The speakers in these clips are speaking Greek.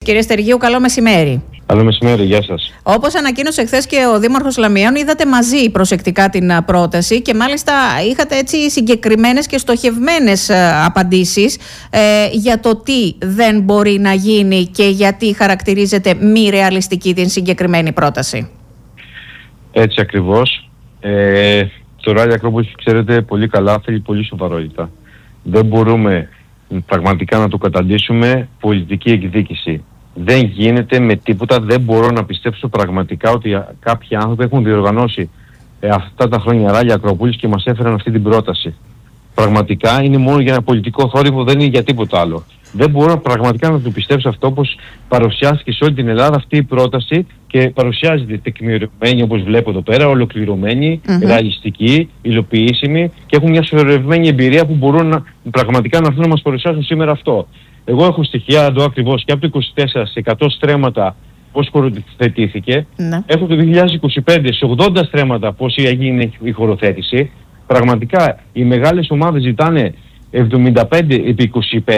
Κύριε Στεργίου, καλό μεσημέρι. Καλό μεσημέρι, γεια σας. Όπως ανακοίνωσε χθες και ο Δήμαρχος Λαμιαίων, είδατε μαζί προσεκτικά την πρόταση και μάλιστα είχατε έτσι συγκεκριμένες και στοχευμένες απαντήσεις για το τι δεν μπορεί να γίνει και γιατί χαρακτηρίζεται μη ρεαλιστική την συγκεκριμένη πρόταση. Έτσι ακριβώς. Το Ράλι Ακρόπολης, ξέρετε πολύ καλά, θέλει πολύ σοβαρότητα. Δεν μπορούμε πραγματικά να το καταντήσουμε πολιτική εκδίκηση. Δεν γίνεται με τίποτα, δεν μπορώ να πιστέψω πραγματικά ότι κάποιοι άνθρωποι έχουν διοργανώσει αυτά τα χρόνια Ράλι Ακρόπολης και μας έφεραν αυτή την πρόταση. Πραγματικά είναι μόνο για ένα πολιτικό θόρυβο, δεν είναι για τίποτα άλλο. Δεν μπορώ πραγματικά να το πιστέψω αυτό, όπως παρουσιάστηκε σε όλη την Ελλάδα αυτή η πρόταση και παρουσιάζεται τεκμηριωμένη, όπως βλέπω εδώ πέρα, ολοκληρωμένη, ρεαλιστική, υλοποιήσιμη και έχουν μια σωρευμένη εμπειρία που μπορούν πραγματικά να έρθουν να μας παρουσιάσουν σήμερα αυτό. Εγώ έχω στοιχεία εδώ ακριβώς και από το 24 σε 100 στρέμματα πώς χωροθετήθηκε. Έχω το 2025 σε 80 στρέμματα πώς έγινε η χωροθέτηση. Πραγματικά οι μεγάλες ομάδες ζητάνε 75 επί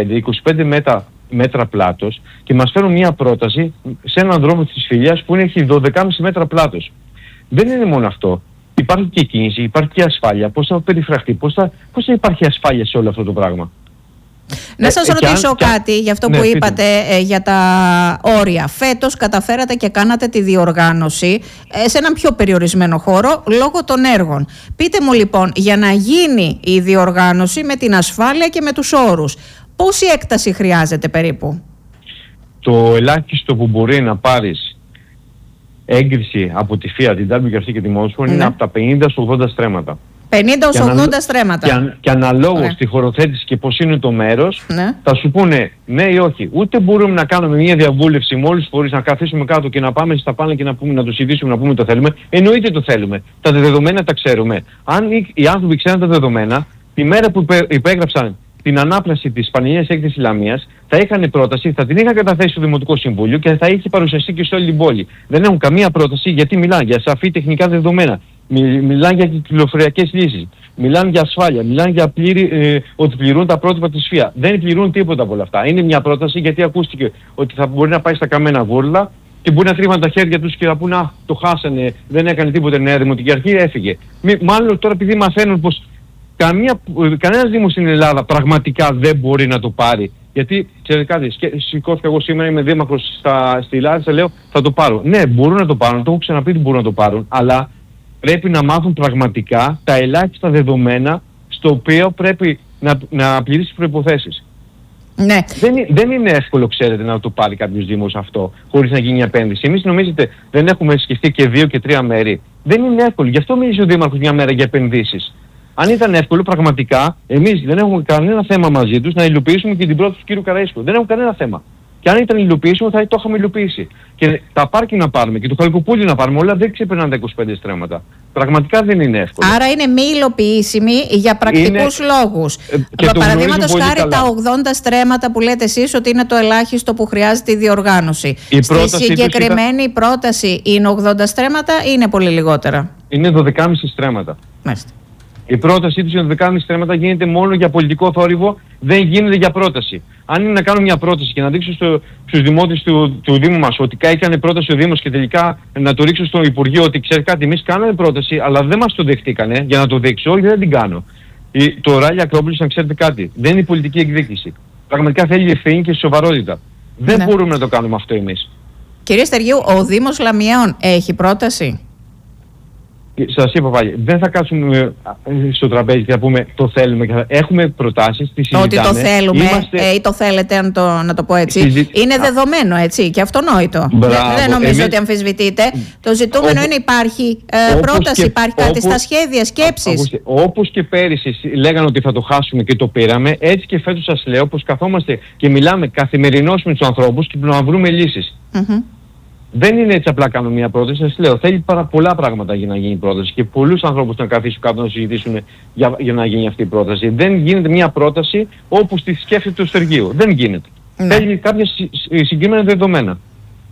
25 μέτρα πλάτος και μας φέρουν μια πρόταση σε έναν δρόμο της Φιλίας που έχει 12,5 μέτρα πλάτος. Δεν είναι μόνο αυτό. Υπάρχει και κίνηση, υπάρχει και ασφάλεια. Πώς θα περιφραχτεί, πώς θα υπάρχει ασφάλεια σε όλο αυτό το πράγμα. Να σας ρωτήσω κάτι για αυτό που είπατε για τα όρια. Φέτος καταφέρατε και κάνατε τη διοργάνωση σε έναν πιο περιορισμένο χώρο λόγω των έργων. Πείτε μου λοιπόν, για να γίνει η διοργάνωση με την ασφάλεια και με τους όρους, πόση έκταση χρειάζεται περίπου? Το ελάχιστο που μπορεί να πάρεις έγκριση από τη ΦΙΑ, την WRC και τη Motorsport είναι από τα 50 στους 80 στρέμματα. 50-80 στρέμματα. Και αναλόγως στη χωροθέτηση και πώς είναι το μέρος, θα σου πούνε ναι ή όχι. Ούτε μπορούμε να κάνουμε μια διαβούλευση με όλους τους φορείς, να καθίσουμε κάτω και να πάμε στα πάνελ και να το συζητήσουμε, να πούμε το θέλουμε. Εννοείται το θέλουμε. Τα δεδομένα τα ξέρουμε. Αν οι άνθρωποι ξέρουν τα δεδομένα, τη μέρα που υπέγραψαν την ανάπλαση της Πανελληνίας Έκθεσης Λαμίας, θα είχαν πρόταση, θα την είχαν καταθέσει στο Δημοτικό Συμβούλιο και θα είχε παρουσιαστεί και σε όλη την πόλη. Δεν έχουν καμία πρόταση γιατί μιλάνε για σαφή τεχνικά δεδομένα. Μιλάνε για κυκλοφοριακές λύσεις, μιλάνε για ασφάλεια, μιλάνε για ότι πληρούν τα πρότυπα της ΦΙΑ. Δεν πληρούν τίποτα από όλα αυτά. Είναι μια πρόταση γιατί ακούστηκε ότι θα μπορεί να πάει στα καμένα γούρλα και μπορεί να τρίβαν τα χέρια τους και να πούνε «Α, το χάσανε, δεν έκανε τίποτα νέα δημοτική αρχή, έφυγε». Μάλλον τώρα επειδή μαθαίνουν πως κανένας δήμος στην Ελλάδα πραγματικά δεν μπορεί να το πάρει. Γιατί, ξέρετε κάτι, σηκώθηκα εγώ σήμερα, είμαι δήμαρχος στη Λάρισα, λέω θα το πάρω. Ναι, μπορούν να το πάρουν, το έχω ξαναπεί ότι μπορούν να το πάρουν, αλλά πρέπει να μάθουν πραγματικά τα ελάχιστα δεδομένα στο οποίο πρέπει να πληρήσει τις προϋποθέσεις. Ναι. Δεν είναι εύκολο, ξέρετε, να το πάρει κάποιος δήμος αυτό χωρίς να γίνει επένδυση. Εμείς νομίζετε δεν έχουμε σκεφτεί και 2 και 3 μέρη. Δεν είναι εύκολο. Γι' αυτό μίλησε ο Δήμαρχος μια μέρα για επενδύσεις. Αν ήταν εύκολο, πραγματικά εμείς δεν έχουμε κανένα θέμα μαζί τους να υλοποιήσουμε και την πρόταση του κ. Καραΐσκου. Δεν έχουμε κανένα θέμα. Και αν ήταν υλοποιήσιμο, θα το είχαμε υλοποιήσει. Και τα πάρκινγκ να πάρουμε και το Χαλκοπούλι να πάρουμε, όλα δεν ξεπερνάνε τα 25 στρέμματα. Πραγματικά δεν είναι εύκολο. Άρα είναι μη υλοποιήσιμη για πρακτικούς λόγους. Παραδείγματος χάρη τα 80 στρέμματα που λέτε εσείς ότι είναι το ελάχιστο που χρειάζεται η διοργάνωση. Στη συγκεκριμένη πρόταση είναι 80 στρέμματα ή είναι πολύ λιγότερα? Είναι 12,5 στρέμματα. Μάλιστα. Η πρότασή τους για 12,5 στρέμματα γίνεται μόνο για πολιτικό θόρυβο, δεν γίνεται για πρόταση. Αν είναι να κάνω μια πρόταση και να δείξω στους δημότες του Δήμου μας ότι έκανε πρόταση ο Δήμος και τελικά να το ρίξω στο Υπουργείο ότι ξέρει κάτι, εμείς κάναμε πρόταση, αλλά δεν μας το δεχτήκανε για να το δείξω, όχι δεν την κάνω. Το Ράλι Ακρόπολης, να ξέρετε κάτι, δεν είναι πολιτική εκδίκηση. Πραγματικά θέλει ευθύνη και σοβαρότητα. Δεν μπορούμε να το κάνουμε αυτό εμείς. Κύριε Στεργίου, ο Δήμος Λαμιαίων έχει πρόταση? Σας είπα πάλι, δεν θα κάτσουμε στο τραπέζι και θα πούμε το θέλουμε. Έχουμε προτάσεις, τις συζητάμε. Ότι το θέλουμε ή το θέλετε, να το πω έτσι. Είναι δεδομένο, έτσι, και αυτονόητο. Δεν νομίζω ότι αμφισβητείτε. Το ζητούμενο είναι υπάρχει πρόταση, υπάρχει κάτι στα σχέδια, σκέψεις. Όπως και πέρυσι λέγανε ότι θα το χάσουμε και το πήραμε, έτσι και φέτος σας λέω πως καθόμαστε και μιλάμε καθημερινώς με τους ανθρώπους και να βρούμε λύσεις. Δεν είναι έτσι απλά κάνω μια πρόταση, σας λέω. Θέλει πολλά πράγματα για να γίνει η πρόταση και πολλούς ανθρώπους να καθίσουν κάτω να συζητήσουν για να γίνει αυτή η πρόταση. Δεν γίνεται μια πρόταση όπως τη σκέφτεται το Στεργείο. Δεν γίνεται. Θέλει κάποια συγκεκριμένα δεδομένα.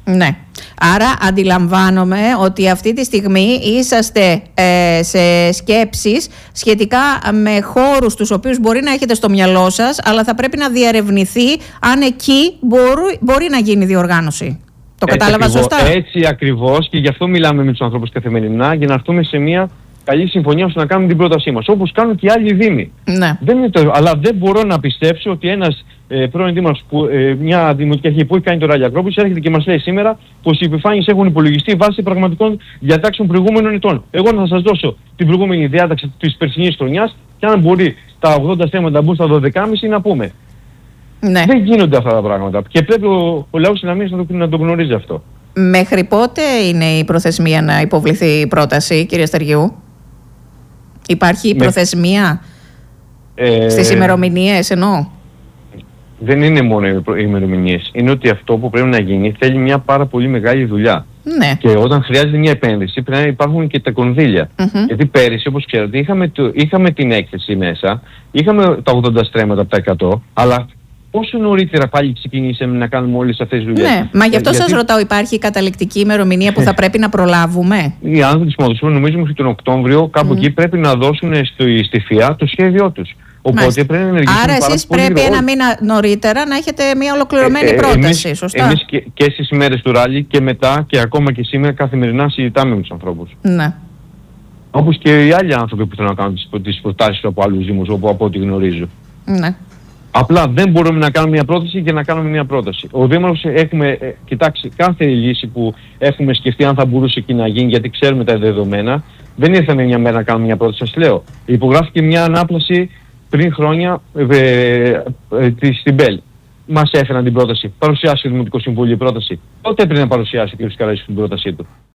Ναι. Άρα αντιλαμβάνομαι ότι αυτή τη στιγμή είσαστε σε σκέψεις σχετικά με χώρους τους οποίους μπορεί να έχετε στο μυαλό σας, αλλά θα πρέπει να διερευνηθεί αν εκεί μπορεί να γίνει διοργάνωση. Το κατάλαβα σωστά? Έτσι ακριβώς, και γι' αυτό μιλάμε με τους ανθρώπους καθημερινά, για να έρθουμε σε μια καλή συμφωνία ώστε να κάνουμε την πρότασή μας, όπως κάνουν και οι άλλοι δήμοι. Ναι. Αλλά δεν μπορώ να πιστέψω ότι ένας πρώην δήμαρχος, μια δημοτική αρχή που έχει κάνει το Ράλια Ακρόπολης, έρχεται και μας λέει σήμερα πως οι επιφάνειες έχουν υπολογιστεί βάσει πραγματικών διατάξεων προηγούμενων ετών. Εγώ να σας δώσω την προηγούμενη διάταξη της περσινής χρονιάς και αν μπορεί τα 80 στρέμματα να μπουν στα 12,5 να πούμε. Ναι. Δεν γίνονται αυτά τα πράγματα και πρέπει ο λαός της Λαμίας να το γνωρίζει αυτό. Μέχρι πότε είναι η προθεσμία να υποβληθεί η πρόταση, κύριε Στεργιού? Υπάρχει προθεσμία στις ημερομηνίες εννοώ? Δεν είναι μόνο οι ημερομηνίες. Είναι ότι αυτό που πρέπει να γίνει θέλει μια πάρα πολύ μεγάλη δουλειά. Ναι. Και όταν χρειάζεται μια επένδυση πρέπει να υπάρχουν και τα κονδύλια. Γιατί πέρυσι, όπως ξέρετε, είχαμε την έκθεση μέσα, είχαμε τα 80 στρέμματα από τα 100, αλλά πόσο νωρίτερα πάλι ξεκινήσαμε να κάνουμε όλες αυτές τις δουλειές. Ναι, μα γι' αυτό σας ρωτάω, υπάρχει καταληκτική ημερομηνία που θα πρέπει να προλάβουμε? Οι άνθρωποι της Μοδοσφαίρου νομίζουμε ότι τον Οκτώβριο κάπου εκεί πρέπει να δώσουν στη ΦΙΑ το σχέδιό τους. Οπότε πρέπει να ενεργήσουμε. Άρα εσείς πρέπει ένα μήνα νωρίτερα να έχετε μια ολοκληρωμένη πρόταση, σωστά? Εμείς και στις ημέρες του ράλι και μετά και ακόμα και σήμερα καθημερινά συζητάμε με τους ανθρώπους. Ναι. Όπως και οι άλλοι άνθρωποι που θέλουν να κάνουν τις προτάσεις από άλλους δήμους, από ό,τι γνωρίζω. Ναι. Απλά δεν μπορούμε να κάνουμε μια πρόταση για να κάνουμε μια πρόταση. Ο Δήμαρχος έχουμε κοιτάξει κάθε λύση που έχουμε σκεφτεί αν θα μπορούσε εκεί να γίνει, γιατί ξέρουμε τα δεδομένα. Δεν ήρθαμε μια μέρα να κάνουμε μια πρόταση, σας λέω. Υπογράφηκε μια ανάπλαση πριν χρόνια στην ΠΕΛ. Μας έφεραν την πρόταση. Παρουσιάσει το Δημοτικό Συμβούλιο η πρόταση. Τότε έπρεπε να παρουσιάσει ο κ. Καραΐσκης την πρότασή του.